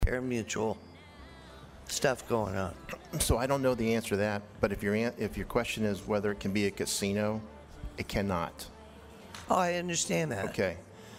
pari-mutuel stuff going on. So I don't know the answer to that, but if your question is whether it can be a casino, it cannot. Oh, I understand that. Okay.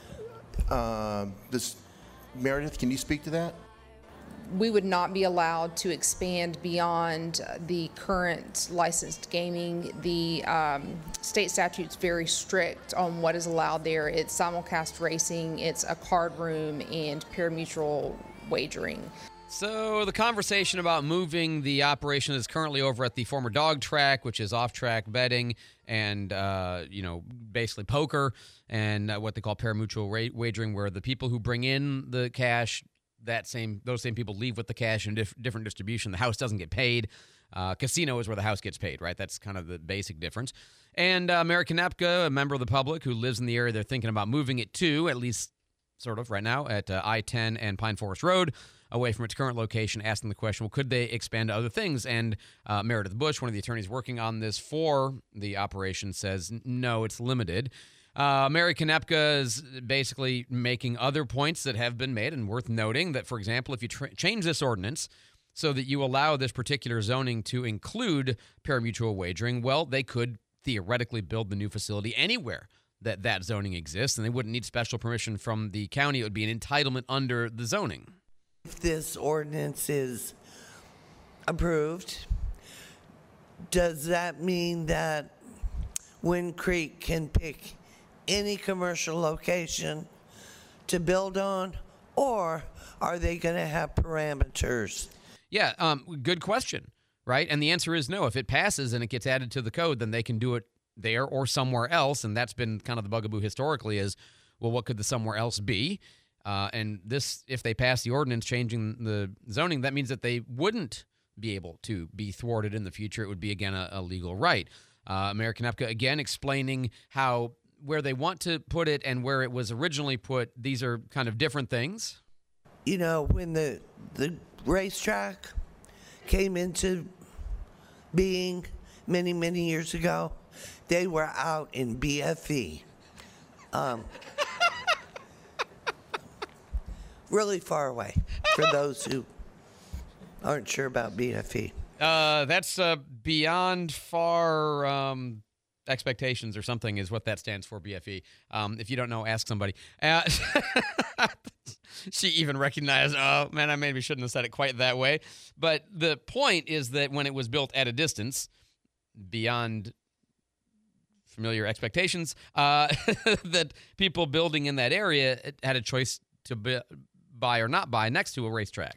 Meredith, can you speak to that? We would not be allowed to expand beyond the current licensed gaming. The state statute's very strict on what is allowed there. It's simulcast racing, it's a card room, and pari-mutuel wagering. So the conversation about moving the operation is currently over at the former dog track, which is off-track betting and, basically poker and what they call pari-mutuel wagering, where the people who bring in the cash, those same people leave with the cash in different distribution. The house doesn't get paid. Casino is where the house gets paid, right? That's kind of the basic difference. And Mary Konepka, a member of the public who lives in the area they're thinking about moving it to, at least sort of right now, at I-10 and Pine Forest Road, away from its current location, asking the question, well, could they expand to other things? And Meredith Bush, one of the attorneys working on this for the operation, says, no, it's limited. Mary Konepka is basically making other points that have been made and worth noting that, for example, if you change this ordinance so that you allow this particular zoning to include pari-mutuel wagering, well, they could theoretically build the new facility anywhere that zoning exists, and they wouldn't need special permission from the county. It would be an entitlement under the zoning. If this ordinance is approved, does that mean that Wind Creek can pick any commercial location to build on, or are they going to have parameters? Yeah, good question, right? And the answer is no. If it passes and it gets added to the code, then they can do it there or somewhere else, and that's been kind of the bugaboo historically is, well, what could the somewhere else be? And this, if they pass the ordinance changing the zoning, that means that they wouldn't be able to be thwarted in the future. It would be, again, a legal right. Mayor Konepka, again, explaining how where they want to put it and where it was originally put, these are kind of different things. You know, when the racetrack came into being many, many years ago, they were out in BFE. Really far away, for those who aren't sure about BFE. That's beyond far expectations or something is what that stands for, BFE. If you don't know, ask somebody. She even recognized, oh, man, I maybe shouldn't have said it quite that way. But the point is that when it was built at a distance, beyond familiar expectations, that people building in that area had a choice to buy or not buy next to a racetrack.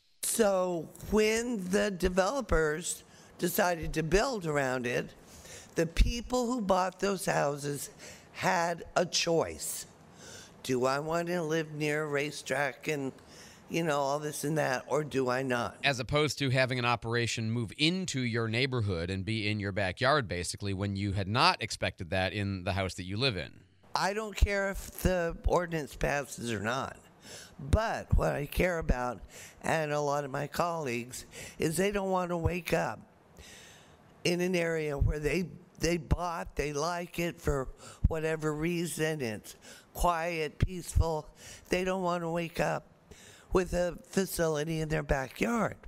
So when the developers decided to build around it, the people who bought those houses had a choice. Do I want to live near a racetrack and, all this and that, or do I not? As opposed to having an operation move into your neighborhood and be in your backyard, basically, when you had not expected that in the house that you live in. I don't care if the ordinance passes or not. But what I care about, and a lot of my colleagues, is they don't want to wake up in an area where they bought, they like it for whatever reason, it's quiet, peaceful. They don't want to wake up with a facility in their backyard.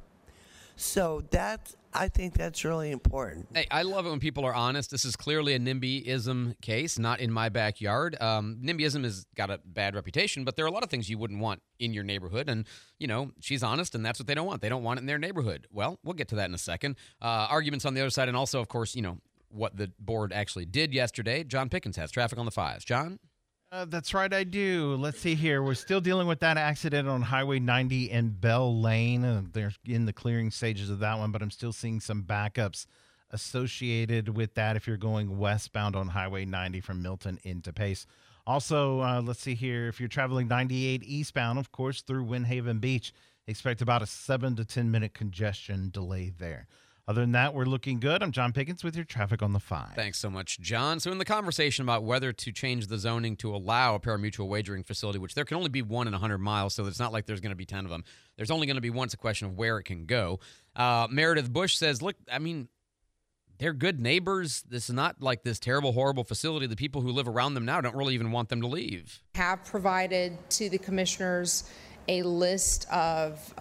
So I think that's really important. Hey, I love it when people are honest. This is clearly a NIMBYism case, not in my backyard. NIMBYism has got a bad reputation, but there are a lot of things you wouldn't want in your neighborhood. And, she's honest, and that's what they don't want. They don't want it in their neighborhood. Well, we'll get to that in a second. Arguments on the other side, and also, of course, what the board actually did yesterday. John Pickens has traffic on the 5s. John? That's right, I do. Let's see here. We're still dealing with that accident on Highway 90 and Bell Lane. They're in the clearing stages of that one, but I'm still seeing some backups associated with that if you're going westbound on Highway 90 from Milton into Pace. Also, let's see here. If you're traveling 98 eastbound, of course, through Windhaven Beach, expect about a 7 to 10 minute congestion delay there. Other than that, we're looking good. I'm John Pickens with your traffic on the 5. Thanks so much, John. So in the conversation about whether to change the zoning to allow a pari-mutuel wagering facility, which there can only be one in 100 miles, so it's not like there's going to be 10 of them. There's only going to be one. It's a question of where it can go. Meredith Bush says, look, they're good neighbors. This is not like this terrible, horrible facility. The people who live around them now don't really even want them to leave. Have provided to the commissioners a list of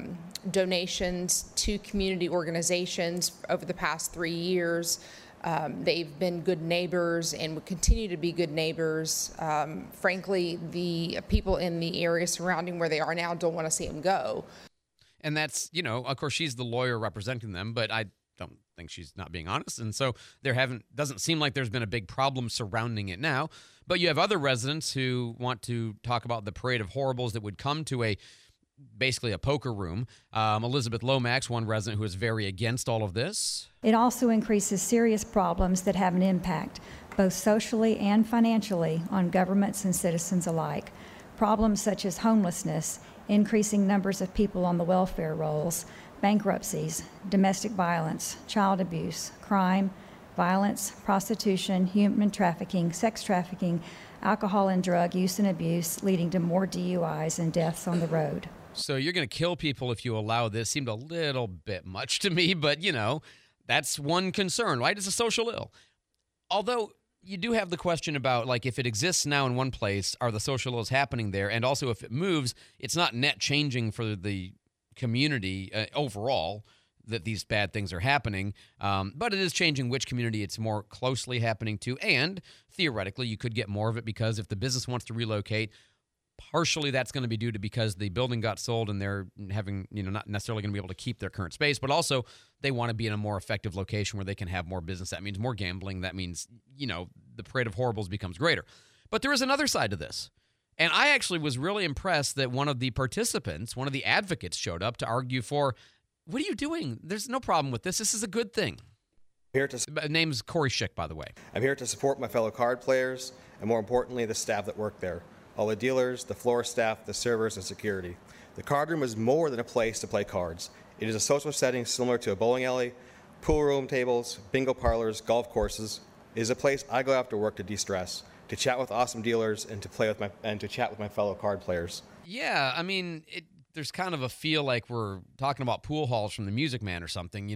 donations to community organizations over the past 3 years. They've been good neighbors and would continue to be good neighbors. Frankly, the people in the area surrounding where they are now don't want to see them go. And that's, of course, she's the lawyer representing them, but I don't think she's not being honest. And so doesn't seem like there's been a big problem surrounding it now. But you have other residents who want to talk about the parade of horribles that would come to basically a poker room. Elizabeth Lomax, one resident who is very against all of this. It also increases serious problems that have an impact, both socially and financially, on governments and citizens alike. Problems such as homelessness, increasing numbers of people on the welfare rolls, bankruptcies, domestic violence, child abuse, crime, violence, prostitution, human trafficking, sex trafficking, alcohol and drug use and abuse, leading to more DUIs and deaths on the road. So you're going to kill people if you allow this. Seemed a little bit much to me, but, that's one concern, right? It's a social ill. Although you do have the question about, like, if it exists now in one place, are the social ills happening there? And also, if it moves, it's not net changing for the community overall that these bad things are happening, but it is changing which community it's more closely happening to. And theoretically, you could get more of it because if the business wants to relocate, partially that's going to be due to because the building got sold and they're having, not necessarily going to be able to keep their current space, but also they want to be in a more effective location where they can have more business. That means more gambling. That means, the parade of horribles becomes greater. But there is another side to this. And I actually was really impressed that one of the participants, one of the advocates showed up to argue for, what are you doing? There's no problem with this. This is a good thing. Name's Corey Schick, by the way. I'm here to support my fellow card players and, more importantly, the staff that work there. All the dealers, the floor staff, the servers, and security. The card room is more than a place to play cards. It is a social setting similar to a bowling alley, pool room tables, bingo parlors, golf courses. It is a place I go after work to de-stress, to chat with awesome dealers, and to chat with my fellow card players. Yeah, I mean, there's kind of a feel like we're talking about pool halls from the Music Man or something,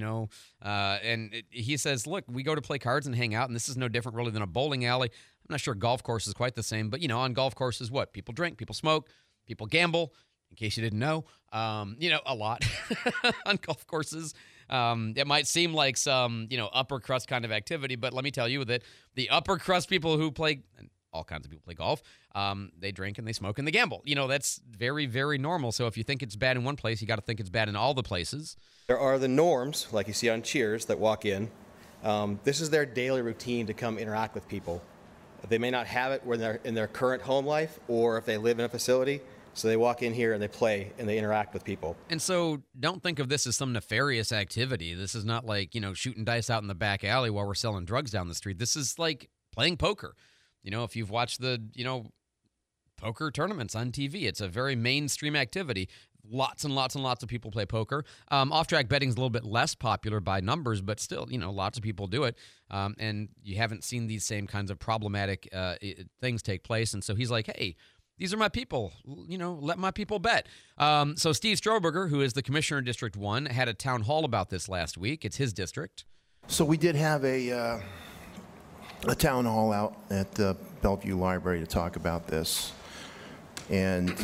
he says, look, we go to play cards and hang out, and this is no different really than a bowling alley. I'm not sure golf course is quite the same, but, on golf courses, what? People drink, people smoke, people gamble, in case you didn't know, a lot on golf courses. It might seem like some, upper crust kind of activity, but let me tell you that the upper crust people who play, all kinds of people play golf, they drink and they smoke and they gamble. That's very, very normal. So if you think it's bad in one place, you got to think it's bad in all the places. There are the norms, like you see on Cheers, that walk in. This is their daily routine to come interact with people. They may not have it when they're in their current home life or if they live in a facility. So they walk in here and they play and they interact with people. And so don't think of this as some nefarious activity. This is not like, shooting dice out in the back alley while we're selling drugs down the street. This is like playing poker. If you've watched the, poker tournaments on TV, it's a very mainstream activity. Lots and lots and lots of people play poker. Off-track betting is a little bit less popular by numbers, but still, lots of people do it. And you haven't seen these same kinds of problematic things take place. And so he's like, hey, these are my people. Let my people bet. So Steve Stroberger, who is the commissioner in District 1, had a town hall about this last week. It's his district. So we did have a town hall out at the Bellevue Library to talk about this. And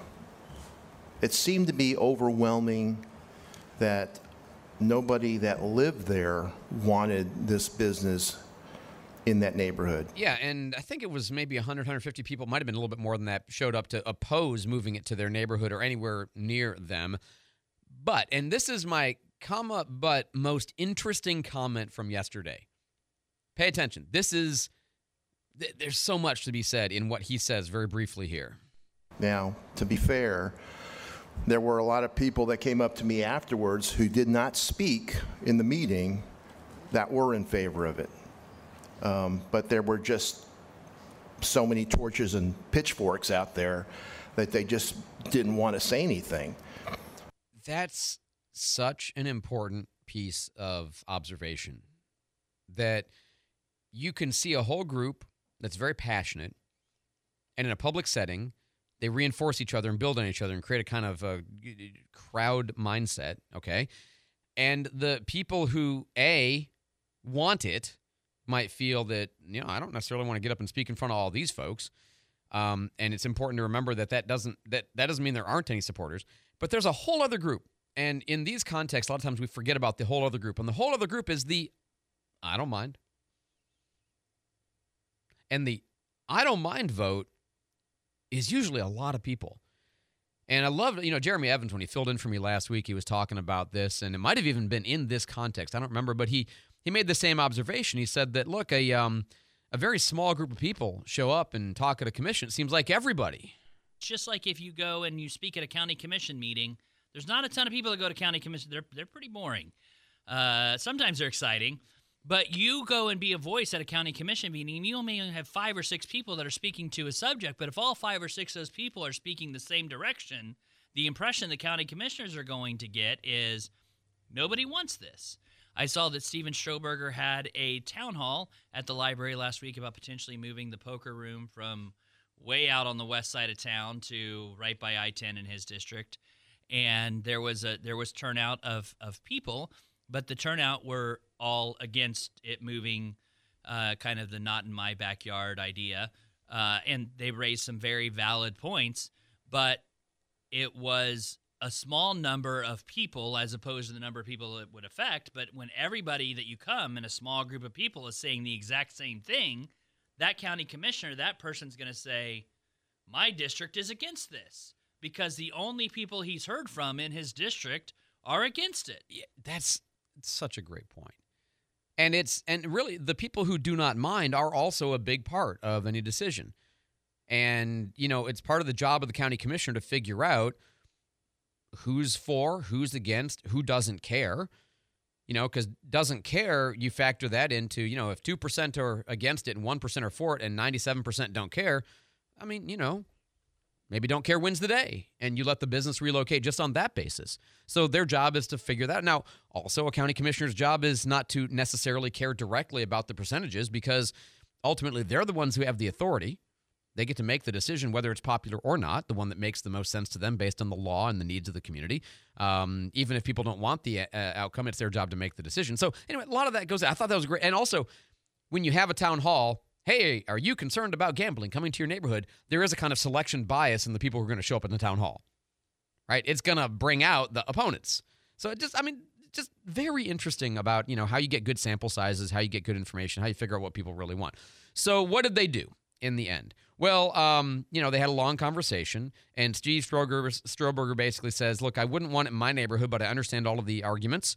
it seemed to be overwhelming that nobody that lived there wanted this business in that neighborhood. Yeah, and I think it was maybe 100, 150 people, might have been a little bit more than that, showed up to oppose moving it to their neighborhood or anywhere near them. But, and this is my but most interesting comment from yesterday. Pay attention. There's so much to be said in what he says very briefly here. Now, to be fair, there were a lot of people that came up to me afterwards who did not speak in the meeting that were in favor of it. But there were just so many torches and pitchforks out there that they just didn't want to say anything. That's such an important piece of observation, that you can see a whole group that's very passionate, and in a public setting, they reinforce each other and build on each other and create a kind of a crowd mindset, okay? And the people who, want it might feel that, I don't necessarily want to get up and speak in front of all these folks. And it's important to remember that doesn't mean there aren't any supporters, but there's a whole other group. And in these contexts, a lot of times we forget about the whole other group. And the whole other group is the I don't mind. And the I don't mind vote is usually a lot of people. And I loved, Jeremy Evans, when he filled in for me last week, he was talking about this, and it might have even been in this context. I don't remember, but he made the same observation. He said that, look, a very small group of people show up and talk at a commission. It seems like everybody. It's just like if you go and you speak at a county commission meeting, there's not a ton of people that go to county commission. They're pretty boring. Sometimes they're exciting. But you go and be a voice at a county commission meeting, and you only have 5 or 6 people that are speaking to a subject. But if all 5 or 6 of those people are speaking the same direction, the impression the county commissioners are going to get is nobody wants this. I saw that Steven Stroberger had a town hall at the library last week about potentially moving the poker room from way out on the west side of town to right by I-10 in his district. And there was turnout of people, but the turnout were all against it moving, kind of the not in my backyard idea. And they raised some very valid points, but it was a small number of people as opposed to the number of people it would affect. But when everybody that you come in a small group of people is saying the exact same thing, that county commissioner, that person's going to say, my district is against this, because the only people he's heard from in his district are against it. Yeah, that's such a great point. And really the people who do not mind are also a big part of any decision. And, it's part of the job of the county commissioner to figure out who's for, who's against, who doesn't care. Because doesn't care, you factor that into, if 2% are against it and 1% are for it and 97% don't care, I mean, maybe don't care wins the day, and you let the business relocate just on that basis. So their job is to figure that out. Now, also a county commissioner's job is not to necessarily care directly about the percentages, because ultimately they're the ones who have the authority. They get to make the decision whether it's popular or not, the one that makes the most sense to them based on the law and the needs of the community. Even if people don't want the outcome, it's their job to make the decision. So anyway, a lot of that goes. I thought that was great. And also, when you have a town hall, hey, are you concerned about gambling coming to your neighborhood? There is a kind of selection bias in the people who are going to show up in the town hall, right? It's going to bring out the opponents. So just very interesting about, how you get good sample sizes, how you get good information, how you figure out what people really want. So what did they do in the end? Well, they had a long conversation, and Steve Stroberger basically says, look, I wouldn't want it in my neighborhood, but I understand all of the arguments.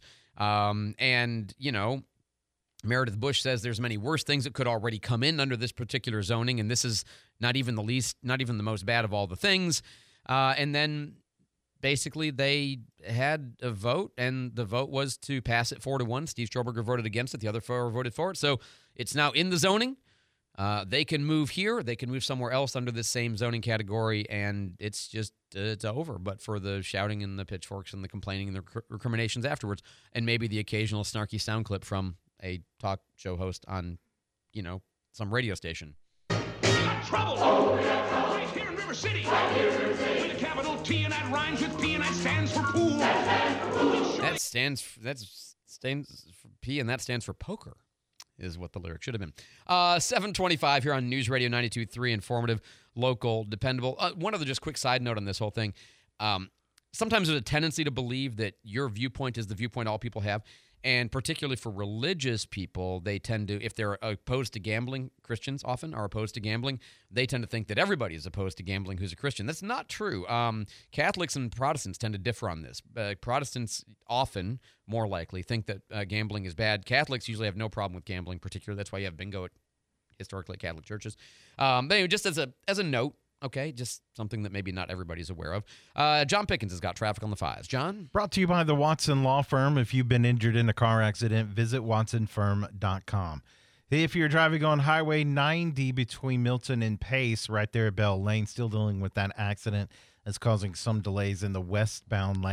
Meredith Bush says there's many worse things that could already come in under this particular zoning, and this is not even the most bad of all the things. And then basically they had a vote, and the vote was to pass it 4-1. Steve Stroberger voted against it. The other 4 voted for it. So it's now in the zoning. They can move here. They can move somewhere else under this same zoning category, and it's just it's over. But for the shouting and the pitchforks and the complaining and the recriminations afterwards, and maybe the occasional snarky sound clip from a talk show host on, some radio station. We got trouble. Oh, we got trouble. Right here in River City. With a capital T, and that rhymes with P, and that stands for pool. That stands for P, and that stands for poker, is what the lyric should have been. 7:25 here on News Radio 92.3, informative, local, dependable. One other just quick side note on this whole thing. Sometimes there's a tendency to believe that your viewpoint is the viewpoint all people have. And particularly for religious people, they tend to, if they're opposed to gambling, Christians often are opposed to gambling, they tend to think that everybody is opposed to gambling who's a Christian. That's not true. Catholics and Protestants tend to differ on this. Protestants often, more likely, think that gambling is bad. Catholics usually have no problem with gambling, particularly. That's why you have bingo at historically Catholic churches. But anyway, just as a note, okay, just something that maybe not everybody's aware of. John Pickens has got traffic on the 5s. John? Brought to you by the Watson Law Firm. If you've been injured in a car accident, visit watsonfirm.com. If you're driving on Highway 90 between Milton and Pace, right there at Bell Lane, still dealing with that accident that's causing some delays in the westbound lane.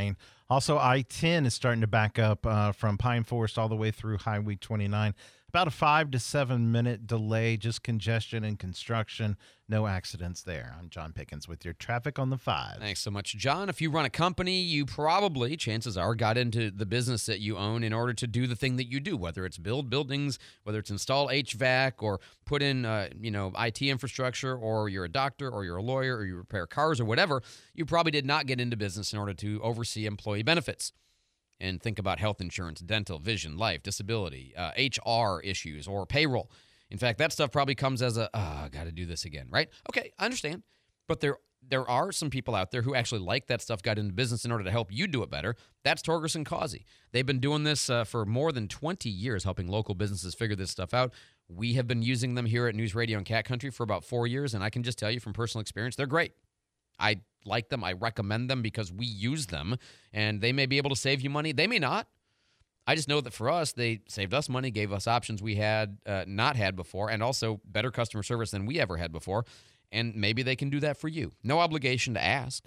Also, I-10 is starting to back up from Pine Forest all the way through Highway 29. About a 5 to 7 minute delay, just congestion and construction. No accidents there. I'm John Pickens with your traffic on the 5. Thanks so much, John. If you run a company, you probably, chances are, got into the business that you own in order to do the thing that you do, whether it's build buildings, whether it's install HVAC, or put in, IT infrastructure, or you're a doctor, or you're a lawyer, or you repair cars, or whatever. You probably did not get into business in order to oversee employee benefits. And think about health insurance, dental, vision, life, disability, HR issues, or payroll. In fact, that stuff probably comes as I got to do this again, right? Okay, I understand. But there are some people out there who actually like that stuff, got into business in order to help you do it better. That's Torgerson Causey. They've been doing this for more than 20 years, helping local businesses figure this stuff out. We have been using them here at News Radio and Cat Country for about 4 years, and I can just tell you from personal experience, they're great. I like them. I recommend them because we use them, and they may be able to save you money. They may not. I just know that for us, they saved us money, gave us options we had not had before, and also better customer service than we ever had before. And maybe they can do that for you. No obligation to ask.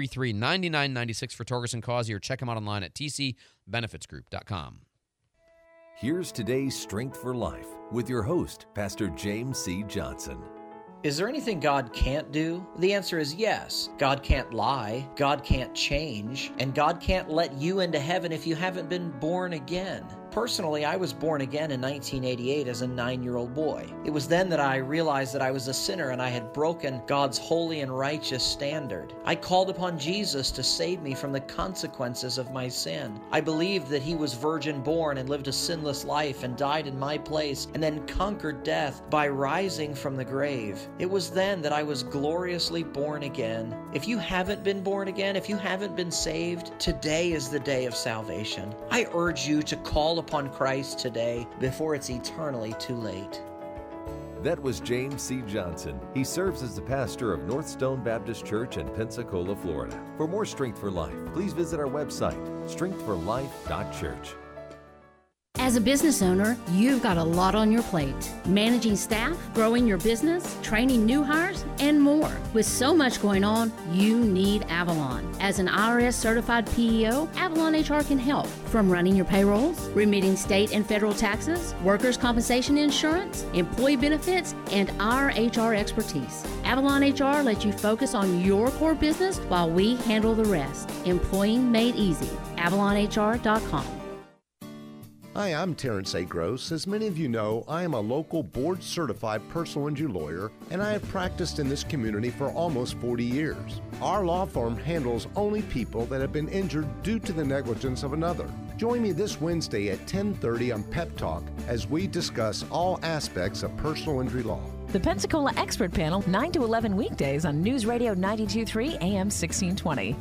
433-9996 for Torgerson Causey, or check them out online at tcbenefitsgroup.com. Here's today's Strength for Life with your host, Pastor James C. Johnson. Is there anything God can't do? The answer is yes. God can't lie, God can't change, and God can't let you into heaven if you haven't been born again. Personally, I was born again in 1988 as a 9-year-old boy. It was then that I realized that I was a sinner and I had broken God's holy and righteous standard. I called upon Jesus to save me from the consequences of my sin. I believed that He was virgin born and lived a sinless life and died in my place and then conquered death by rising from the grave. It was then that I was gloriously born again. If you haven't been born again, if you haven't been saved, today is the day of salvation. I urge you to call upon Christ today before it's eternally too late. That was James C. Johnson. He serves as the pastor of North Stone Baptist Church in Pensacola, Florida. For more Strength for Life, please visit our website, strengthforlife.church. As a business owner, you've got a lot on your plate. Managing staff, growing your business, training new hires, and more. With so much going on, you need Avalon. As an IRS certified PEO, Avalon HR can help. From running your payrolls, remitting state and federal taxes, workers' compensation insurance, employee benefits, and our HR expertise. Avalon HR lets you focus on your core business while we handle the rest. Employing made easy. AvalonHR.com. Hi, I'm Terrence A. Gross. As many of you know, I am a local board-certified personal injury lawyer, and I have practiced in this community for almost 40 years. Our law firm handles only people that have been injured due to the negligence of another. Join me this Wednesday at 10:30 on Pep Talk as we discuss all aspects of personal injury law. The Pensacola Expert Panel, 9 to 11 weekdays on News Radio 92.3 AM 1620.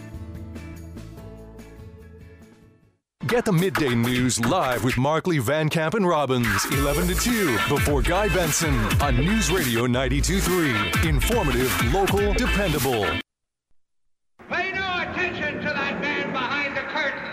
Get the midday news live with Markley, Van Camp, and Robbins, 11 to 2, before Guy Benson on News Radio 92.3. Informative, local, dependable. Pay no attention to that man behind the curtain.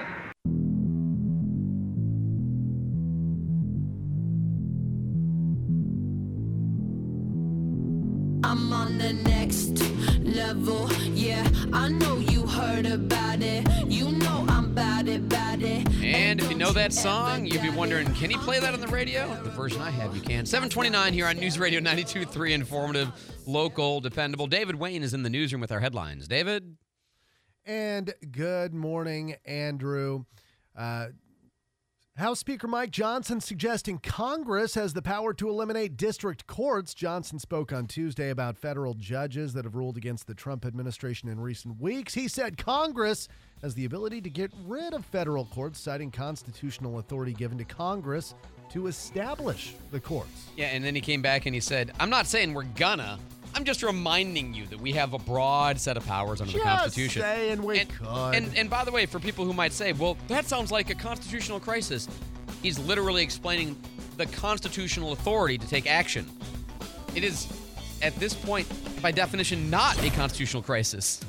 I'm on the next level, yeah, I know you heard about it, you know I'm about it. And if you know that song, you'd be wondering, can he play that on the radio? The version I have, you can. 7:29 here on News Radio 92.3, informative, local, dependable. David Wayne is in the newsroom with our headlines. David? And good morning, Andrew. House Speaker Mike Johnson suggesting Congress has the power to eliminate district courts. Johnson spoke on Tuesday about federal judges that have ruled against the Trump administration in recent weeks. He said Congress has the ability to get rid of federal courts, citing constitutional authority given to Congress to establish the courts. Yeah, and then he came back and he said, I'm not saying we're gonna. I'm just reminding you that we have a broad set of powers under the Constitution. Just saying we could. And by the way, for people who might say, well, that sounds like a constitutional crisis, he's literally explaining the constitutional authority to take action. It is, at this point, by definition, not a constitutional crisis.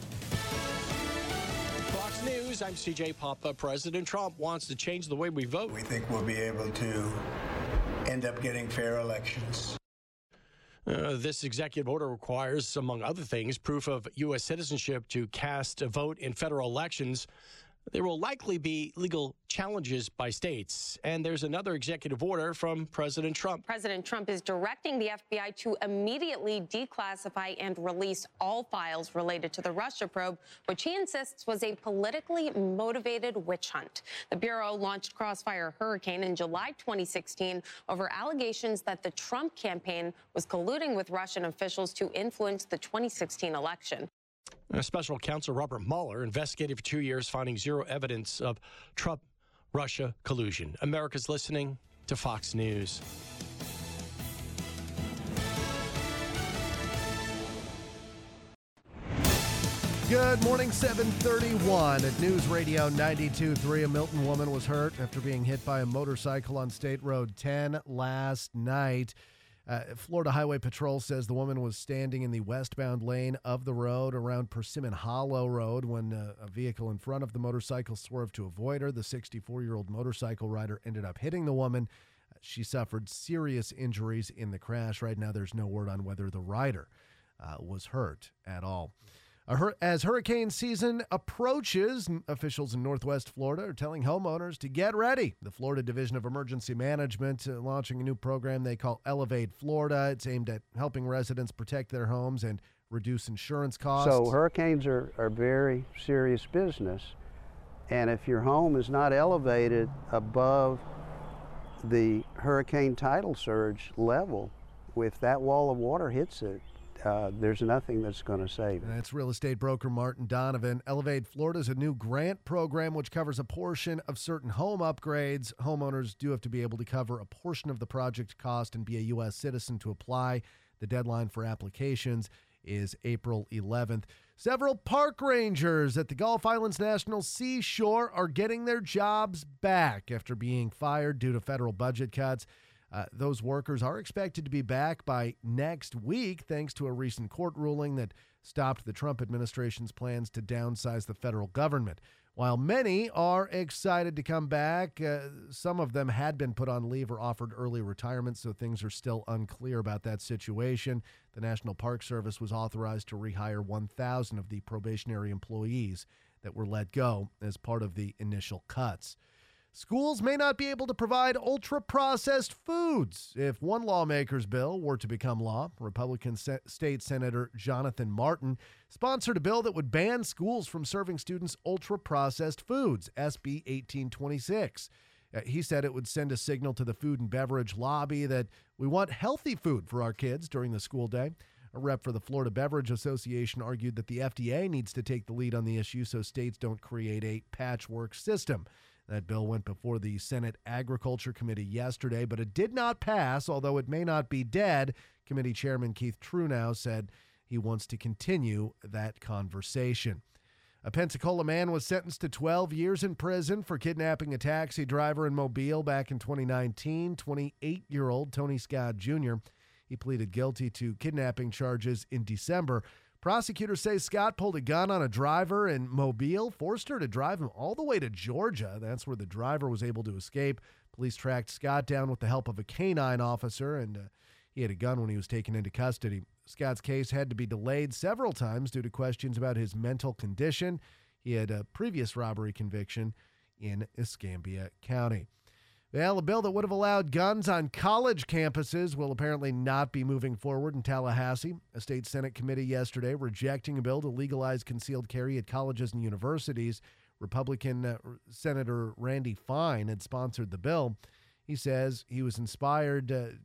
Fox News, I'm CJ Papa. President Trump wants to change the way we vote. We think we'll be able to end up getting fair elections. This executive order requires, among other things, proof of U.S. citizenship to cast a vote in federal elections. There will likely be legal challenges by states. And there's another executive order from President Trump. President Trump is directing the FBI to immediately declassify and release all files related to the Russia probe, which he insists was a politically motivated witch hunt. The Bureau launched Crossfire Hurricane in July 2016 over allegations that the Trump campaign was colluding with Russian officials to influence the 2016 election. Special counsel Robert Mueller investigated for 2 years, finding zero evidence of Trump-Russia collusion. America's listening to Fox News. Good morning, 7:31 at News Radio 92.3. A Milton woman was hurt after being hit by a motorcycle on State Road 10 last night. Florida Highway Patrol says the woman was standing in the westbound lane of the road around Persimmon Hollow Road when a vehicle in front of the motorcycle swerved to avoid her. The 64-year-old motorcycle rider ended up hitting the woman. She suffered serious injuries in the crash. Right now, there's no word on whether the rider was hurt at all. As hurricane season approaches, officials in Northwest Florida are telling homeowners to get ready. The Florida Division of Emergency Management launching a new program they call Elevate Florida. It's aimed at helping residents protect their homes and reduce insurance costs. So hurricanes are very serious business. And if your home is not elevated above the hurricane tidal surge level, if that wall of water hits it, there's nothing that's going to save it. That's real estate broker Martin Donovan. Elevate Florida is a new grant program which covers a portion of certain home upgrades. Homeowners do have to be able to cover a portion of the project cost and be a U.S. citizen to apply. The deadline for applications is April 11th. Several park rangers at the Gulf Islands National Seashore are getting their jobs back after being fired due to federal budget cuts. Those workers are expected to be back by next week, thanks to a recent court ruling that stopped the Trump administration's plans to downsize the federal government. While many are excited to come back, some of them had been put on leave or offered early retirement, so things are still unclear about that situation. The National Park Service was authorized to rehire 1,000 of the probationary employees that were let go as part of the initial cuts. Schools may not be able to provide ultra-processed foods. If one lawmaker's bill were to become law, Republican State Senator Jonathan Martin sponsored a bill that would ban schools from serving students ultra-processed foods, SB 1826. He said it would send a signal to the food and beverage lobby that we want healthy food for our kids during the school day. A rep for the Florida Beverage Association argued that the FDA needs to take the lead on the issue so states don't create a patchwork system. That bill went before the Senate Agriculture Committee yesterday, but it did not pass, although it may not be dead. Committee Chairman Keith Truenow said he wants to continue that conversation. A Pensacola man was sentenced to 12 years in prison for kidnapping a taxi driver in Mobile back in 2019. 28-year-old Tony Scott Jr. He pleaded guilty to kidnapping charges in December. Prosecutors say Scott pulled a gun on a driver in Mobile, forced her to drive him all the way to Georgia. That's where the driver was able to escape. Police tracked Scott down with the help of a canine officer, and he had a gun when he was taken into custody. Scott's case had to be delayed several times due to questions about his mental condition. He had a previous robbery conviction in Escambia County. Well, a bill that would have allowed guns on college campuses will apparently not be moving forward in Tallahassee. A state Senate committee yesterday rejecting a bill to legalize concealed carry at colleges and universities. Republican Senator Randy Fine had sponsored the bill. He says he was inspired to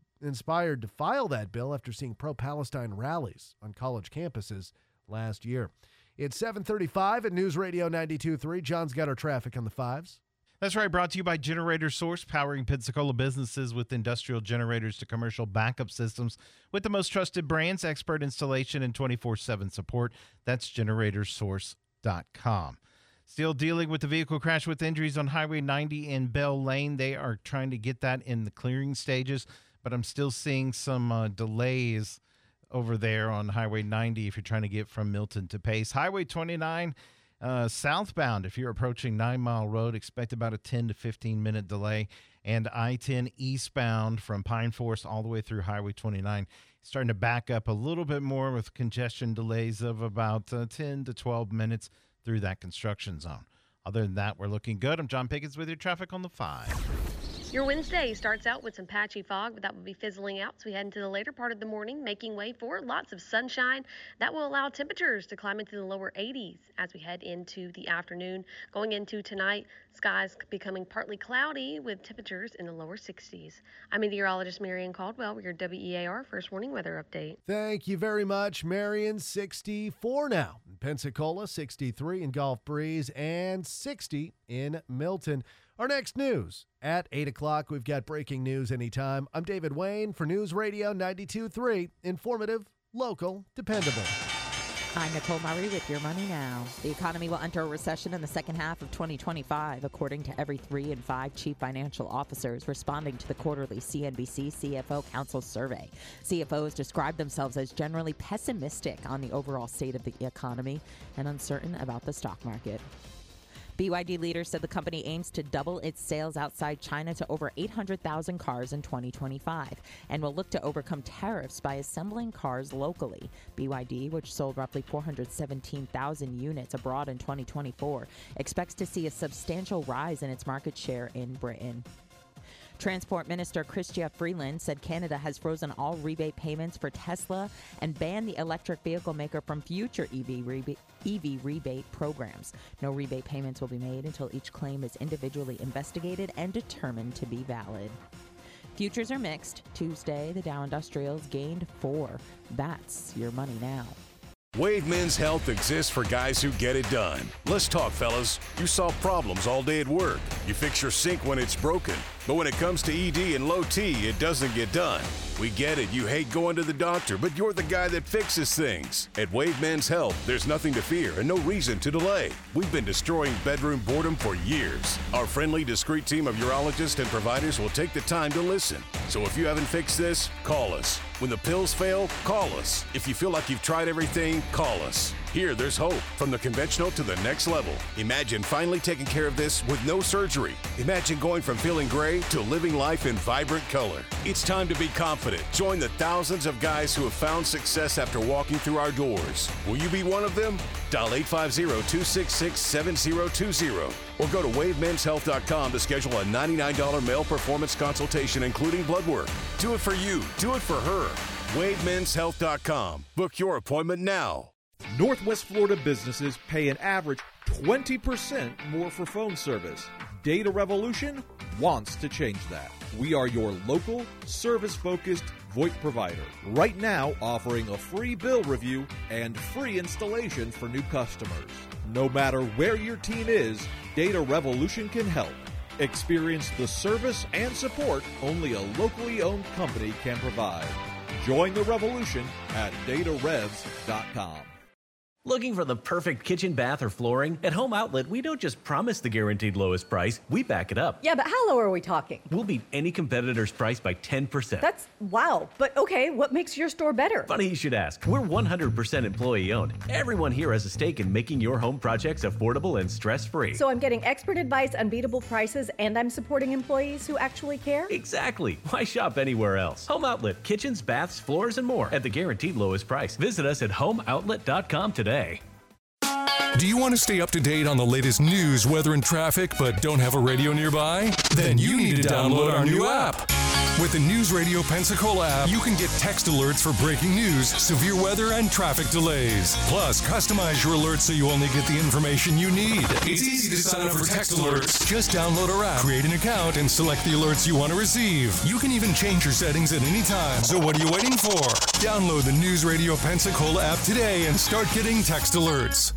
file that bill after seeing pro-Palestine rallies on college campuses last year. It's 7:35 at News Radio 92.3. John's got our traffic on the fives. That's right, brought to you by Generator Source, powering Pensacola businesses with industrial generators to commercial backup systems with the most trusted brands, expert installation, and 24/7 support. That's GeneratorSource.com. Still dealing with the vehicle crash with injuries on Highway 90 in Bell Lane. They are trying to get that in the clearing stages, but I'm still seeing some delays over there on Highway 90 if you're trying to get from Milton to Pace. Highway 29 southbound, if you're approaching 9 Mile Road, expect about a 10 to 15-minute delay. And I-10 eastbound from Pine Forest all the way through Highway 29, starting to back up a little bit more with congestion delays of about 10 to 12 minutes through that construction zone. Other than that, we're looking good. I'm John Pickens with your traffic on the 5. Your Wednesday starts out with some patchy fog, but that will be fizzling out as we head into the later part of the morning, making way for lots of sunshine. That will allow temperatures to climb into the lower 80s as we head into the afternoon. Going into tonight, skies becoming partly cloudy with temperatures in the lower 60s. I'm meteorologist Marion Caldwell with your WEAR First Warning Weather Update. Thank you very much, Marion. 64 now in Pensacola, 63 in Gulf Breeze, and 60 in Milton. Our next news at 8 o'clock. We've got breaking news anytime. I'm David Wayne for News Radio 92.3. Informative, local, dependable. I'm Nicole Murray with Your Money Now. The economy will enter a recession in the second half of 2025, according to every 3 in 5 chief financial officers responding to the quarterly CNBC CFO Council survey. CFOs describe themselves as generally pessimistic on the overall state of the economy and uncertain about the stock market. BYD leaders said the company aims to double its sales outside China to over 800,000 cars in 2025 and will look to overcome tariffs by assembling cars locally. BYD, which sold roughly 417,000 units abroad in 2024, expects to see a substantial rise in its market share in Britain. Transport Minister Chrystia Freeland said Canada has frozen all rebate payments for Tesla and banned the electric vehicle maker from future EV rebate programs. No rebate payments will be made until each claim is individually investigated and determined to be valid. Futures are mixed. Tuesday, the Dow Industrials gained 4. That's Your Money Now. Wave Men's Health exists for guys who get it done. Let's talk, fellas. You solve problems all day at work. You fix your sink when it's broken. But when it comes to ED and low T, it doesn't get done. We get it. You hate going to the doctor, but you're the guy that fixes things. At Wave Men's Health, there's nothing to fear and no reason to delay. We've been destroying bedroom boredom for years. Our friendly, discreet team of urologists and providers will take the time to listen. So if you haven't fixed this, call us. When the pills fail, call us. If you feel like you've tried everything, call us. Here, there's hope. From the conventional to the next level. Imagine finally taking care of this with no surgery. Imagine going from feeling gray to living life in vibrant color. It's time to be confident. Join the thousands of guys who have found success after walking through our doors. Will you be one of them? Dial 850-266-7020 or go to wavemenshealth.com to schedule a $99 male performance consultation, including blood work. Do it for you. Do it for her. wavemenshealth.com. Book your appointment now. Northwest Florida businesses pay an average 20% more for phone service. Data Revolution wants to change that. We are your local, service-focused VoIP provider. Right now, offering a free bill review and free installation for new customers. No matter where your team is, Data Revolution can help. Experience the service and support only a locally owned company can provide. Join the revolution at datarevs.com. Looking for the perfect kitchen, bath, or flooring? At Home Outlet, we don't just promise the guaranteed lowest price, we back it up. Yeah, but how low are we talking? We'll beat any competitor's price by 10%. That's wow. But okay, what makes your store better? Funny you should ask. We're 100% employee owned. Everyone here has a stake in making your home projects affordable and stress-free. So I'm getting expert advice, unbeatable prices, and I'm supporting employees who actually care? Exactly. Why shop anywhere else? Home Outlet, kitchens, baths, floors, and more at the guaranteed lowest price. Visit us at homeoutlet.com today. Do you want to stay up to date on the latest news, weather, and traffic, but don't have a radio nearby? Then you need to download our new app. With the News Radio Pensacola app, you can get text alerts for breaking news, severe weather, and traffic delays. Plus, customize your alerts so you only get the information you need. It's easy to sign up for text alerts. Just download our app, create an account, and select the alerts you want to receive. You can even change your settings at any time. So what are you waiting for? Download the News Radio Pensacola app today and start getting text alerts.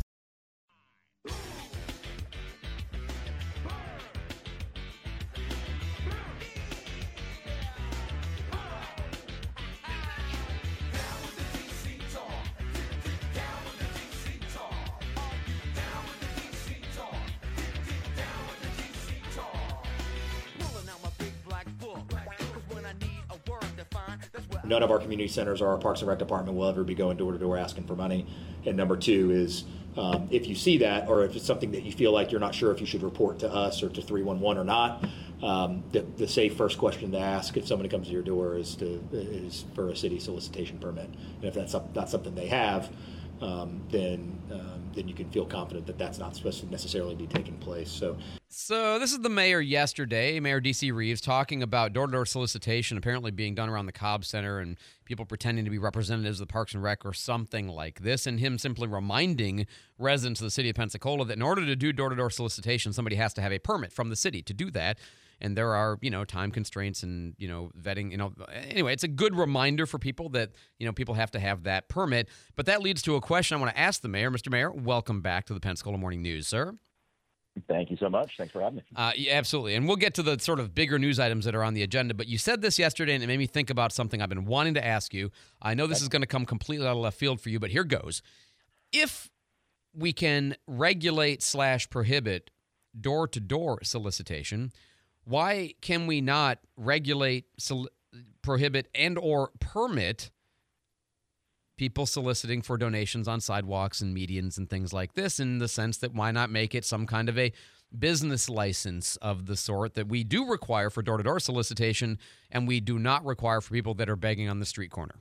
None of our community centers or our Parks and Rec department will ever be going door to door asking for money. And number two is if you see that, or if it's something that you feel like you're not sure if you should report to us or to 311 or not, the safe first question to ask if somebody comes to your door is for a city solicitation permit. And if that's not something they have, then you can feel confident that that's not supposed to necessarily be taking place. So this is the mayor yesterday, Mayor D.C. Reeves, talking about door-to-door solicitation apparently being done around the Cobb Center and people pretending to be representatives of the Parks and Rec or something like this, and him simply reminding residents of the city of Pensacola that in order to do door-to-door solicitation, somebody has to have a permit from the city to do that. And there are, time constraints and, vetting, Anyway, it's a good reminder for people that, people have to have that permit. But that leads to a question I want to ask the mayor. Mr. Mayor, welcome back to the Pensacola Morning News, sir. Thank you so much. Thanks for having me. Yeah, absolutely. And we'll get to the sort of bigger news items that are on the agenda. But you said this yesterday, and it made me think about something I've been wanting to ask you. I know this is going to come completely out of left field for you, but here goes. If we can regulate/prohibit door-to-door solicitation, why can we not regulate, prohibit, and or permit people soliciting for donations on sidewalks and medians and things like this, in the sense that why not make it some kind of a business license of the sort that we do require for door-to-door solicitation and we do not require for people that are begging on the street corner?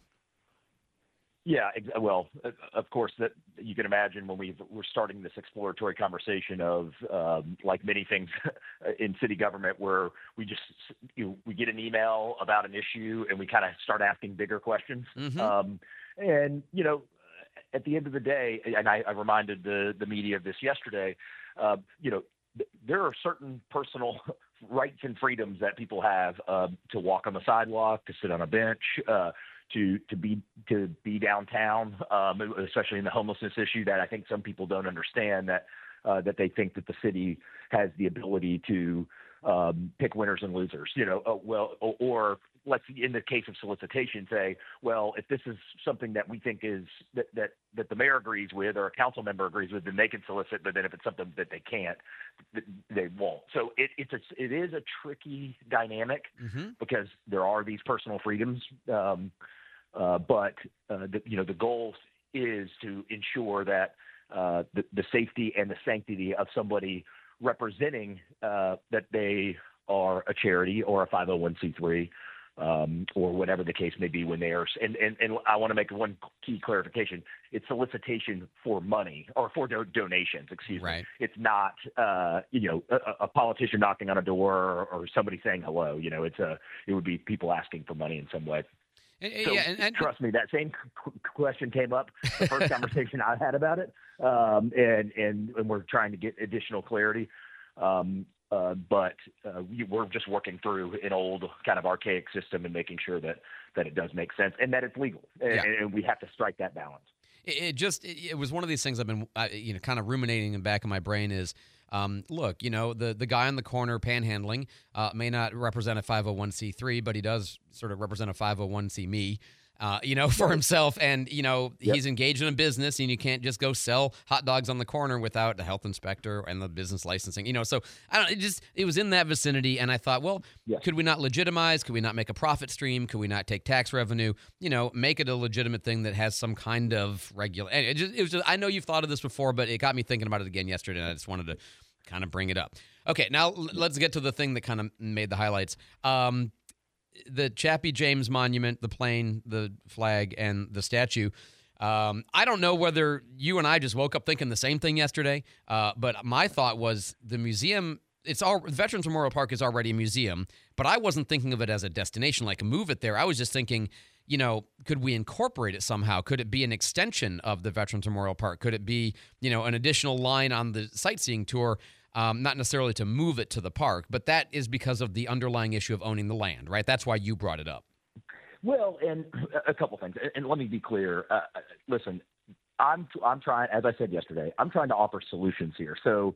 Yeah, well, of course, that you can imagine when we're starting this exploratory conversation of like many things in city government, where we just we get an email about an issue and we kind of start asking bigger questions. Mm-hmm. And at the end of the day, and I reminded the media of this yesterday, there are certain personal rights and freedoms that people have to walk on the sidewalk, to sit on a bench, to be downtown, especially in the homelessness issue, that I think some people don't understand, that they think that the city has the ability to pick winners and losers, or let's, in the case of solicitation, say, well, if this is something that we think is that the mayor agrees with or a council member agrees with, then they can solicit. But then if it's something that they can't, they won't. So it is a tricky dynamic, mm-hmm. because there are these personal freedoms. But the goal is to ensure that the safety and the sanctity of somebody representing that they are a charity or a 501c3, or whatever the case may be when they are. And I want to make one key clarification. It's solicitation for money or for donations, excuse me. It's not, a politician knocking on a door or somebody saying hello. It would be people asking for money in some way. And trust me, that same question came up the first conversation I had about it, and we're trying to get additional clarity. But we're just working through an old kind of archaic system and making sure that it does make sense and that it's legal, and we have to strike that balance. It was one of these things I've been kind of ruminating in the back of my brain is, look, the guy on the corner panhandling may not represent a 501c3, but he does sort of represent a 501c for himself. And, he's engaged in a business, and you can't just go sell hot dogs on the corner without the health inspector and the business licensing, so it was in that vicinity. And I thought, well, could we not legitimize? Could we not make a profit stream? Could we not take tax revenue, make it a legitimate thing that has some kind of I know you've thought of this before, but it got me thinking about it again yesterday, and I just wanted to kind of bring it up. Okay, now let's get to the thing that kind of made the highlights. The Chappie James Monument, the plane, the flag, and the statue. I don't know whether you and I just woke up thinking the same thing yesterday, but my thought was the museum, Veterans Memorial Park is already a museum, but I wasn't thinking of it as a destination, like move it there. I was just thinking, could we incorporate it somehow? Could it be an extension of the Veterans Memorial Park? Could it be, an additional line on the sightseeing tour? Not necessarily to move it to the park, but that is because of the underlying issue of owning the land, right? That's why you brought it up. Well, and a couple things, and let me be clear. Listen, I'm trying, as I said yesterday, I'm trying to offer solutions here. So,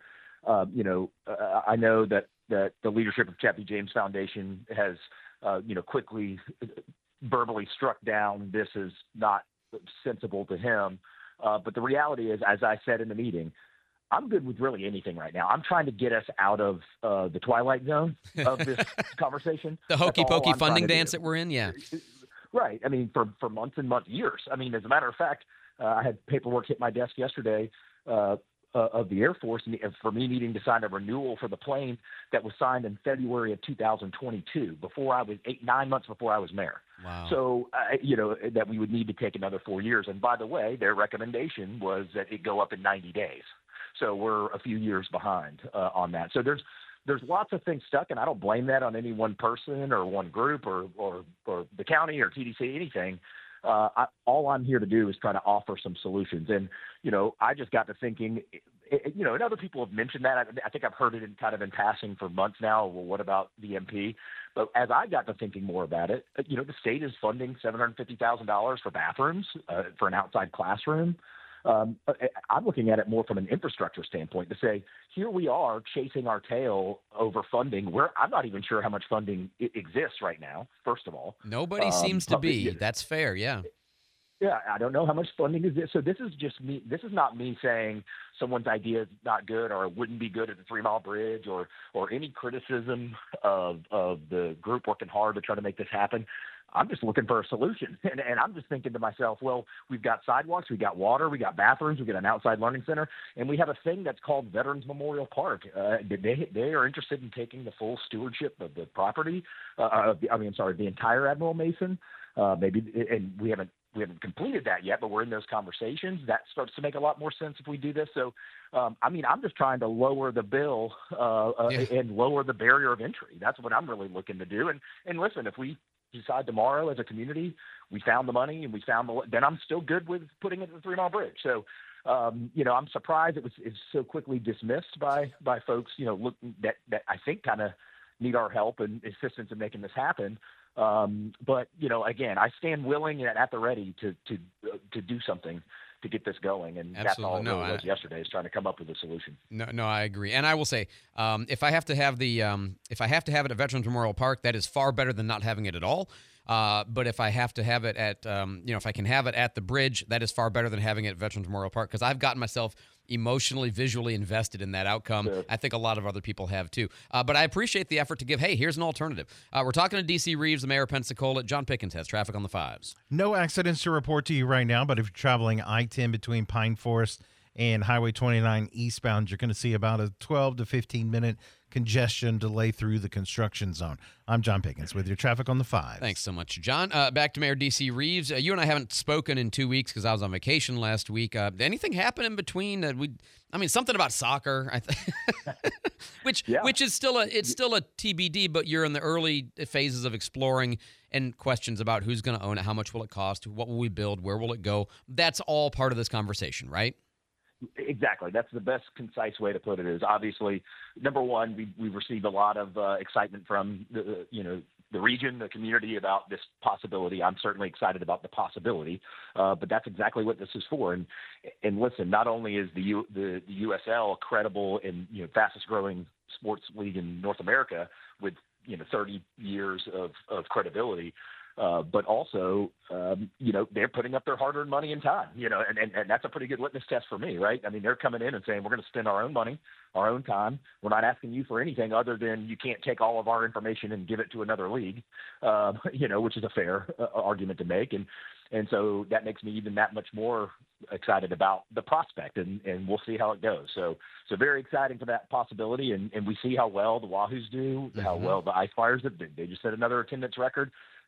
I know that the leadership of Chappie James Foundation has, quickly verbally struck down this is not sensible to him. But the reality is, as I said in the meeting, I'm good with really anything right now. I'm trying to get us out of the twilight zone of this conversation. The hokey pokey funding dance that we're in, yeah. Right. I mean, for months and months, years. I mean, as a matter of fact, I had paperwork hit my desk yesterday of the Air Force, for me needing to sign a renewal for the plane that was signed in February of 2022, 9 months before I was mayor. Wow. So, that we would need to take another 4 years. And by the way, their recommendation was that it go up in 90 days. So we're a few years behind on that. So there's lots of things stuck, and I don't blame that on any one person or one group or the county or TDC, anything. All I'm here to do is try to offer some solutions. And, I just got to thinking, and other people have mentioned that. I think I've heard it in passing for months now. Well, what about the MP? But as I got to thinking more about it, the state is funding $750,000 for bathrooms, for an outside classroom. I'm looking at it more from an infrastructure standpoint to say, here we are chasing our tail over funding where I'm not even sure how much funding exists right now, first of all. Nobody seems to be. That's fair, yeah. Yeah, I don't know how much funding is this. So this is just me. This is not me saying someone's idea is not good or it wouldn't be good at the 3 Mile Bridge or any criticism of the group working hard to try to make this happen. I'm just looking for a solution. And I'm just thinking to myself, well, we've got sidewalks, we've got water, we got bathrooms, we've got an outside learning center, and we have a thing that's called Veterans Memorial Park. They are interested in taking the full stewardship of the property. The entire Admiral Mason. And we haven't completed that yet, but we're in those conversations. That starts to make a lot more sense if we do this. So, I'm just trying to lower the bill and lower the barrier of entry. That's what I'm really looking to do. And listen, if we decide tomorrow as a community we found the money and then I'm still good with putting it in the 3 Mile Bridge. So I'm surprised it's so quickly dismissed by folks that I think kind of need our help and assistance in making this happen. But again, I stand willing and at the ready to do something to get this going, and Absolutely. That's all it really was yesterday, is trying to come up with a solution. No, I agree, and I will say, if I have to have it at Veterans Memorial Park, that is far better than not having it at all. But if I have to have it at, if I can have it at the bridge, that is far better than having it at Veterans Memorial Park, because I've gotten myself emotionally, visually invested in that outcome. Sure. I think a lot of other people have too. But I appreciate the effort to give, hey, here's an alternative. We're talking to D.C. Reeves, the mayor of Pensacola. John Pickens has traffic on the 5s. No accidents to report to you right now, but if you're traveling I-10 between Pine Forest and Highway 29 eastbound, you're going to see about a 12 to 15-minute congestion delay through the construction zone. I'm John Pickens with your traffic on the 5. Thanks so much, John. Back to Mayor D.C. Reeves. You and I haven't spoken in 2 weeks because I was on vacation last week. Did anything happen in between? Something about soccer, which is still a TBD, but you're in the early phases of exploring and questions about who's going to own it, how much will it cost, what will we build, where will it go. That's all part of this conversation, right? Exactly. That's the best concise way to put it. Is obviously, number one, we've received a lot of excitement from the region, the community about this possibility. I'm certainly excited about the possibility, but that's exactly what this is for. And listen, not only is the USL a credible and fastest growing sports league in North America with 30 years of credibility. But also, they're putting up their hard-earned money and time, and that's a pretty good litmus test for me, right? I mean, they're coming in and saying, we're going to spend our own money, our own time. We're not asking you for anything other than you can't take all of our information and give it to another league, which is a fair argument to make. And so that makes me even that much more excited about the prospect, and we'll see how it goes. So very exciting for that possibility, and we see how well the Wahoos do, how well the Ice Flyers did. They just set another attendance record.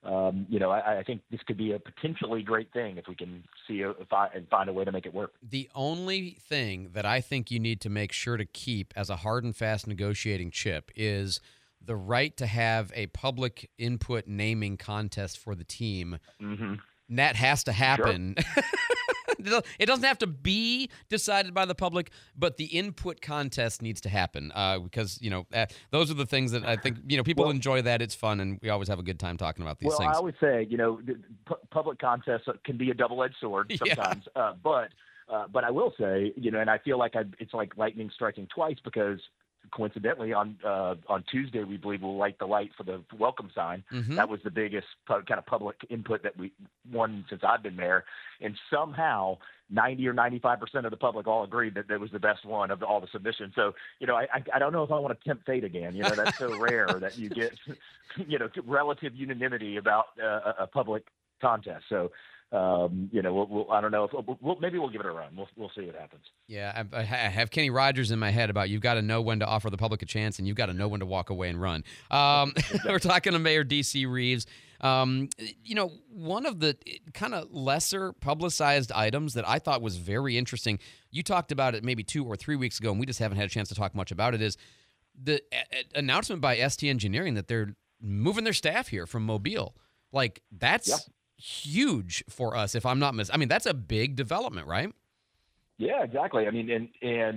I think this could be a potentially great thing if we can and find a way to make it work. The only thing that I think you need to make sure to keep as a hard and fast negotiating chip is the right to have a public input naming contest for the team. Mm-hmm. And that has to happen. Sure. It doesn't have to be decided by the public, but the input contest needs to happen because, those are the things that I think, people enjoy that. It's fun, and we always have a good time talking about these things. Well, I always say, public contests can be a double-edged sword sometimes. Yeah. But I will say, and I feel like it's like lightning striking twice because coincidentally on Tuesday, we believe we'll light the light for the welcome sign. Mm-hmm. That was the biggest kind of public input that we won since I've been mayor. And somehow 90 or 95% of the public all agreed that that was the best one of all the submissions. So, I don't know if I want to tempt fate again. That's so rare that you get, relative unanimity about a public contest. So I don't know if maybe we'll give it a run. We'll see what happens. Yeah, I have Kenny Rogers in my head about you've got to know when to offer the public a chance, and you've got to know when to walk away and run. We're talking to Mayor D.C. Reeves. One of the kind of lesser publicized items that I thought was very interesting, you talked about it maybe 2 or 3 weeks ago, and we just haven't had a chance to talk much about it, is the announcement by ST Engineering that they're moving their staff here from Mobile. Like, that's huge for us, if I'm not that's a big development, right? Yeah, exactly. I mean,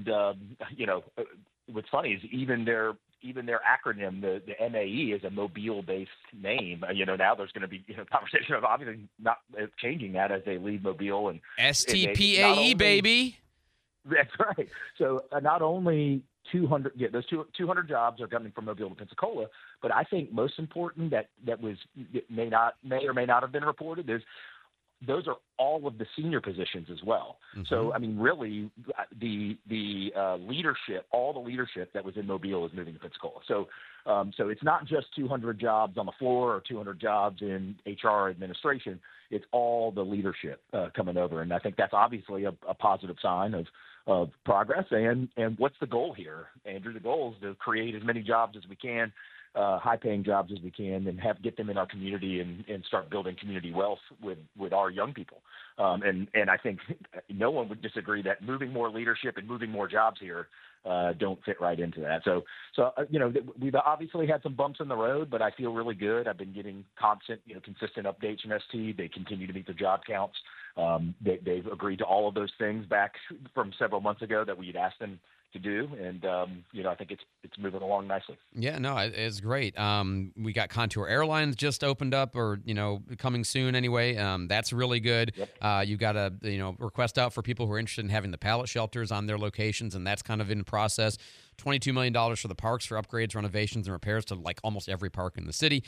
what's funny is even their acronym, the MAE, is a Mobile-based name. Now there's going to be conversation of obviously not changing that as they leave Mobile and STPAE, baby. That's right. So not only 200, those 200 jobs are coming from Mobile to Pensacola, but I think most important that may or may not have been reported is those are all of the senior positions as well. Mm-hmm. So, I mean, really, the leadership, all the leadership that was in Mobile is moving to Pensacola. So it's not just 200 jobs on the floor or 200 jobs in HR administration. It's all the leadership coming over, and I think that's obviously a positive sign of progress. And what's the goal here, Andrew? The goal is to create as many jobs as we can, high-paying jobs as we can, and get them in our community and start building community wealth with our young people. And I think no one would disagree that moving more leadership and moving more jobs here don't fit right into that. So we've obviously had some bumps in the road, but I feel really good. I've been getting consistent updates from ST. They continue to meet their job counts. They've agreed to all of those things back from several months ago that we had asked them to do, and I think it's moving along nicely. Yeah, no, it's great. We got Contour Airlines just opened up, or coming soon anyway. That's really good. Yep. You got a request out for people who are interested in having the pallet shelters on their locations, and that's kind of in process. $22 million for the parks for upgrades, renovations, and repairs to like almost every park in the city.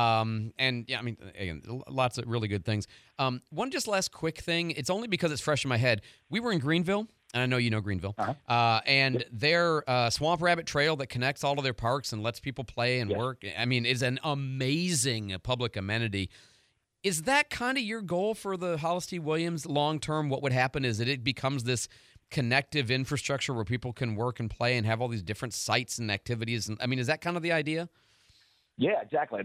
Again, lots of really good things. One just last quick thing. It's only because it's fresh in my head. We were in Greenville. And I know you know Greenville. And their Swamp Rabbit Trail that connects all of their parks and lets people play and work, is an amazing public amenity. Is that kind of your goal for the Hollis T. Williams long-term? What would happen is that it becomes this connective infrastructure where people can work and play and have all these different sites and activities. And is that kind of the idea? Yeah, exactly.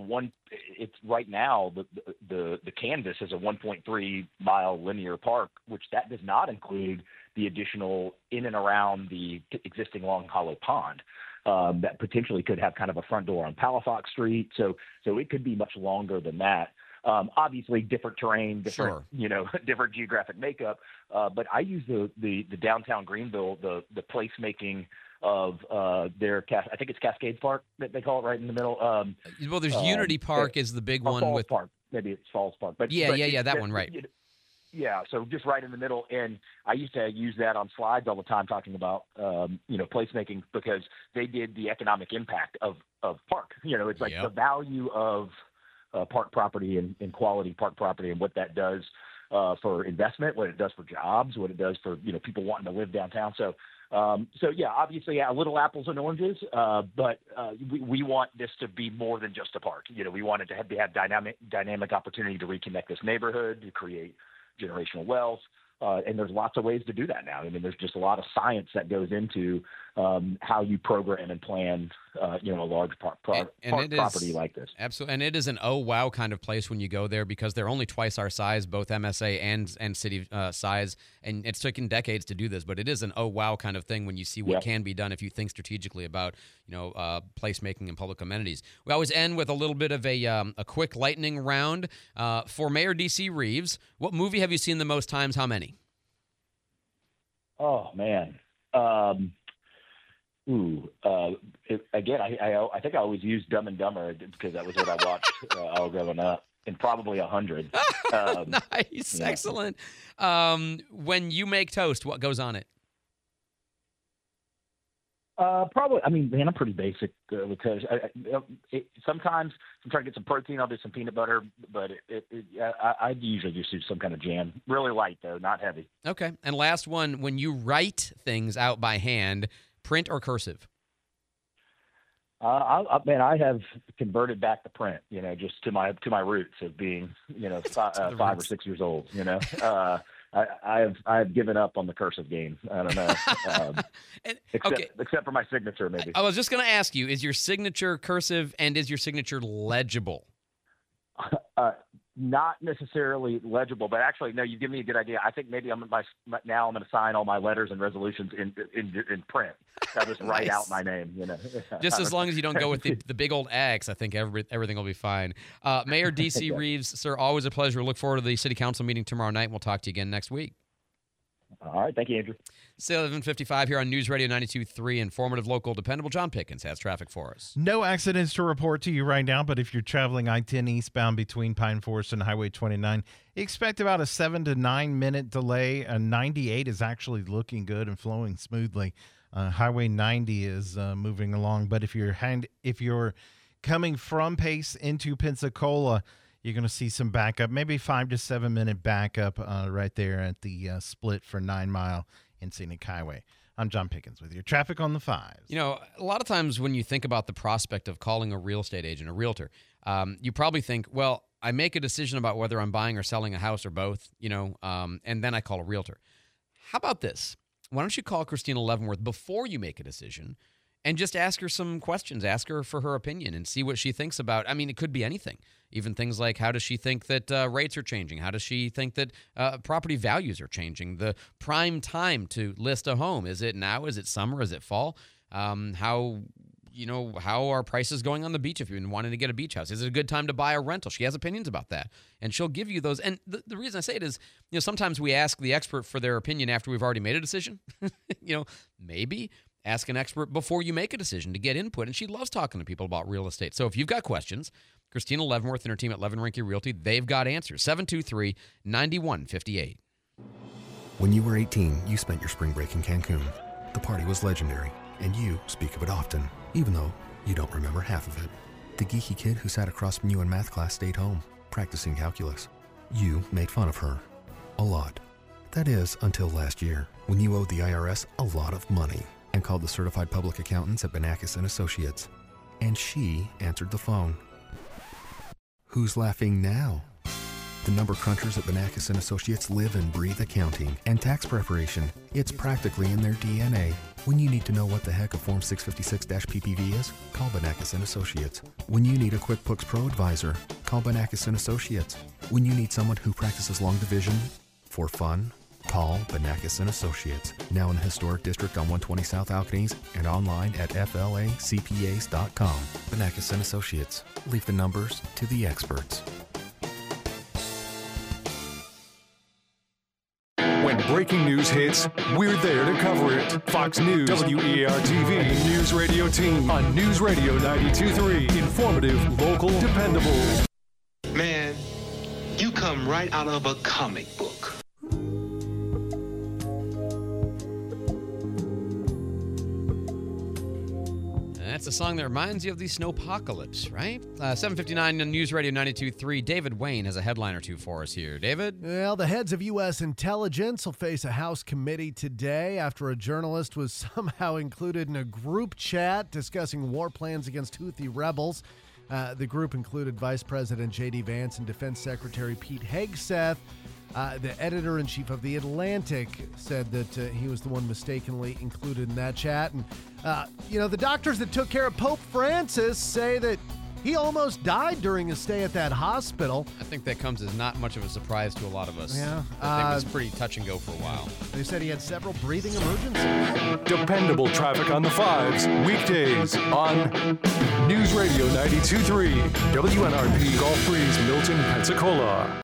It's right now the canvas is a 1.3 mile linear park, which that does not include the additional in and around the existing Long Hollow Pond that potentially could have kind of a front door on Palafox Street. So it could be much longer than that. Obviously, different terrain, different different geographic makeup. But I use the downtown Greenville, the placemaking of their I think it's Cascades Park that they call it, right in the middle. Well, there's Unity Park is the big one Falls with Park. Maybe it's Falls Park, but that one, right? Yeah, so just right in the middle, and I used to use that on slides all the time, talking about placemaking, because they did the economic impact of park. It's like the value of park property and quality park property, and what that does for investment, what it does for jobs, what it does for people wanting to live downtown. So obviously, little apples and oranges, but we want this to be more than just a park. We want it to have dynamic opportunity to reconnect this neighborhood, to create generational wealth, and there's lots of ways to do that now. There's just a lot of science that goes into how you program and plan, a large park property like this. Absolutely, and it is an oh wow kind of place when you go there, because they're only twice our size, both MSA and city size, and it's taken decades to do this, but it is an oh wow kind of thing when you see what can be done if you think strategically about placemaking and public amenities. We always end with a little bit of a quick lightning round. For Mayor D.C. Reeves, what movie have you seen the most times? How many? Oh man. Again, I think I always use Dumb and Dumber because that was what I watched all growing up, and probably 100. Nice, excellent. When you make toast, what goes on it? Probably. I'm pretty basic because sometimes if I'm trying to get some protein, I'll do some peanut butter, but I usually just do some kind of jam. Really light though, not heavy. Okay. And last one, when you write things out by hand, print or cursive? I have converted back to print, just to my roots of being, 5 or 6 years old. I have given up on the cursive game. I don't know, except for my signature, maybe. I was just going to ask you: is your signature cursive, and is your signature legible? Not necessarily legible, but actually, no. You give me a good idea. I think maybe I'm going to sign all my letters and resolutions in print. I'll just write out my name. Just as long as you don't go with the big old X, I think everything will be fine. Mayor D.C. Reeves, sir, always a pleasure. Look forward to the city council meeting tomorrow night, and we'll talk to you again next week. All right. Thank you, Andrew. 7:55 here on News Radio 92.3. Informative, local, dependable. John Pickens has traffic for us. No accidents to report to you right now, but if you're traveling I-10 eastbound between Pine Forest and Highway 29, expect about a 7 to 9 minute delay. 98 is actually looking good and flowing smoothly. Highway 90 is moving along, but if you're coming from Pace into Pensacola, you're going to see some backup, maybe 5 to 7 minute backup right there at the split for 9 Mile and Scenic Highway. I'm John Pickens with your traffic on the 5s. A lot of times when you think about the prospect of calling a real estate agent, a realtor, you probably think, well, I make a decision about whether I'm buying or selling a house or both, and then I call a realtor. How about this? Why don't you call Christina Leavenworth before you make a decision and just ask her some questions, ask her for her opinion and see what she thinks about. I mean, it could be anything. Even things like, how does she think that rates are changing? How does she think that property values are changing? The prime time to list a home. Is it now? Is it summer? Is it fall? How are prices going on the beach if you've been wanting to get a beach house? Is it a good time to buy a rental? She has opinions about that, and she'll give you those. And the reason I say it is, sometimes we ask the expert for their opinion after we've already made a decision. Maybe ask an expert before you make a decision to get input, and she loves talking to people about real estate. So if you've got questions, Christina Leavenworth and her team at Levin Rinke Realty, they've got answers. 723-9158. When you were 18, you spent your spring break in Cancun. The party was legendary, and you speak of it often, even though you don't remember half of it. The geeky kid who sat across from you in math class stayed home, practicing calculus. You made fun of her. A lot. That is, until last year, when you owed the IRS a lot of money and called the certified public accountants at Banakis & Associates. And she answered the phone. Who's laughing now? The number crunchers at Banakis & Associates live and breathe accounting and tax preparation. It's practically in their DNA. When you need to know what the heck a Form 656-PPV is, call Banakis & Associates. When you need a QuickBooks Pro advisor, call Banakis & Associates. When you need someone who practices long division for fun, call Banakis & Associates. Now in the historic district on 120 South Alcanese and online at flacpas.com. Banakis & Associates. Leave the numbers to the experts. When breaking news hits, we're there to cover it. Fox News, WEAR-TV, and the News Radio team on News Radio 92.3. Informative, local, dependable. Man, you come right out of a comic book. That's a song that reminds you of the snowpocalypse, right? 7:59 on News Radio 92.3. David Wayne has a headline or two for us here. David? Well, the heads of U.S. intelligence will face a House committee today after a journalist was somehow included in a group chat discussing war plans against Houthi rebels. The group included Vice President J.D. Vance and Defense Secretary Pete Hegseth. The editor-in-chief of The Atlantic said that he was the one mistakenly included in that chat. And, the doctors that took care of Pope Francis say that he almost died during his stay at that hospital. I think that comes as not much of a surprise to a lot of us. Yeah. It was pretty touch and go for a while. They said he had several breathing emergencies. Dependable traffic on the 5s, weekdays on News Radio 92.3, WNRP Gulf Breeze, Milton, Pensacola.